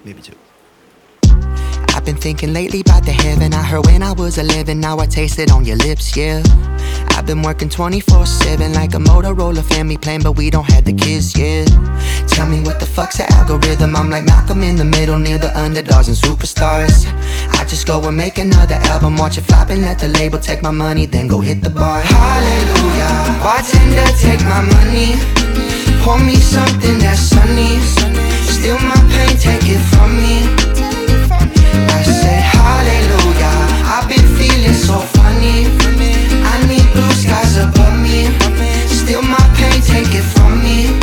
maybe two. I've been thinking lately about the heaven I heard when I was 11. Now I taste it on your lips, yeah. I've been working 24/7 like a Motorola family plan, but we don't have the kids, yeah. Tell me what the fuck's the algorithm? I'm like Malcolm in the middle, near the underdogs and superstars. I just go and make another album, watch it flop and let the label take my money, then go hit the bar. Hallelujah, bartender, take my money. Pour me something that's sunny. Steal my pain, take it from me. I say hallelujah, I've been feeling so funny. I need blue skies above me. Steal my pain, take it from me.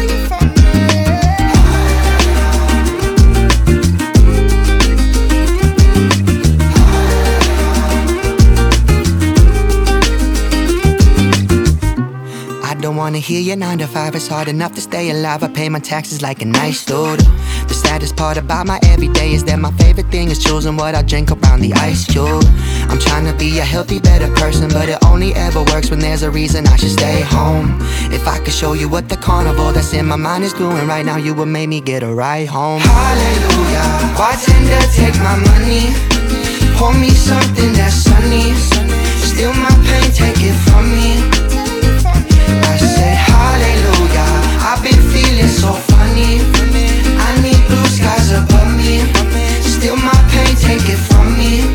I don't wanna hear your 9 to 5, it's hard enough to stay alive. I pay my taxes like a nice dude. The saddest part about my everyday is that my favorite thing is choosing what I drink around the ice cube. I'm trying to be a healthy, better person, but it only ever works when there's a reason I should stay home. If I could show you what the carnival that's in my mind is doing right now, you would make me get a ride home. Hallelujah, bartender, take my money. Pour me something that's sunny. Steal my pain, take it from me. I say hallelujah, I've been feeling so funny. I need blue skies above me. Steal my pain, take it from me.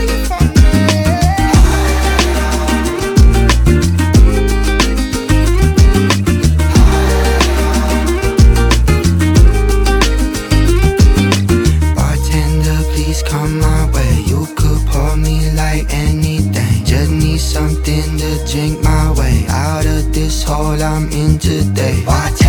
Bartender, please come my way. You could pour me like anything. Just need something to drink my way out of this hole I'm in today.